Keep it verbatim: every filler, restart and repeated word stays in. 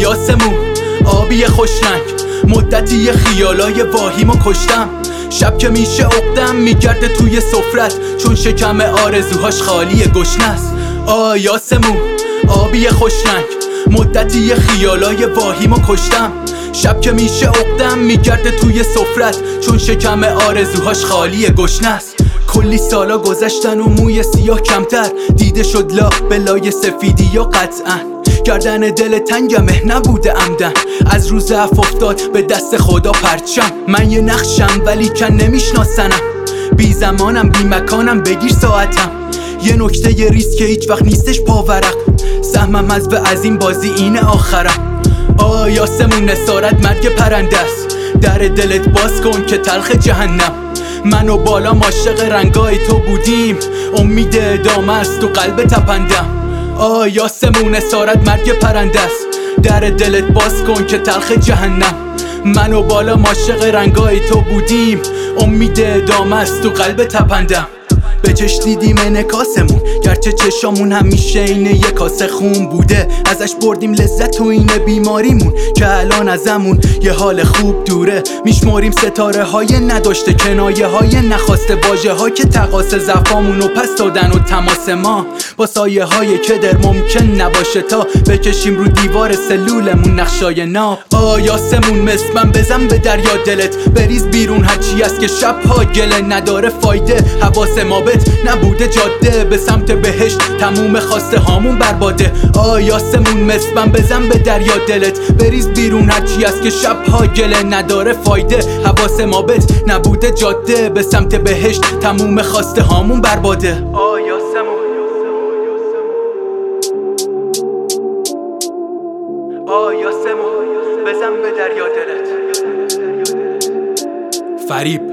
آیاسمون آبی خوشنگ، مدتی یه خیالای واهیمو کشتم. شب که میشه عقدم میگرده توی سفرت، چون شکم آرزوهاش خالی گشنه است. آیاسمون آبی خوشنگ، مدتی یه خیالای واهیمو کشتم. شب که میشه عقدم میگرده توی سفرت، چون شکم آرزوهاش خالی گشنه است. کلی سالا گذشتن و موی سیاه کمتر دیده شد لا بلای سفیدی یا قطعا گردن دل تنگمه نبوده عمدن، از رو ضعف افتاد به دست خدا پرچم. من یه نقشم ولی کن نمیشناسنم، بی زمانم بی مکانم بگیر ساعتم. یه نکته یه ریز که هیچ وقت نیستش پاورق، سهمم از به از این بازی اینه آخرم. آیاسمون اسارت مرگ پرنده است، در دلت باز کن که تلخ جهنم. من و بالا عاشق رنگای تو بودیم، امید ادامه است و قلب تپندم. آیاسمون اسارت مرگ پرنده است، در دلت باز کن که تلخ جهنم. من و بالا عاشق رنگای تو بودیم، امید ادامه است و قلب تپندم. به چش دیدیم انعکاسمون، گرچه چشامون همیشه اینه یه کاسه خون بوده. ازش بردیم لذت و اینه بیماریمون که الان ازمون یه حال خوب دوره. میشماریم ستاره های نداشته، کنایه های نخواسته، واژه ها که تقاس ضعفامونو پس دادن و تماس ما با سایه های که در ممکن نباشه تا بکشیم رو دیوار سلولمون نقشای ناب. آیاسمون مسمن بزن به دریا دلت، بریز بیرون هرچی است که شبها گله نداره فایده. حواس ما نبوده جاده به سمت بهشت، تموم خواسته هامون برباده. آیاسمون مسبن بزن به دریا دلت، بریز بیرون هرچی است که شبها گله نداره فایده. حواس ما بت نبوده جاده به سمت بهشت، تموم خواسته هامون برباده. آیاسمون آیاسمون بزن به دریا دلت. فریب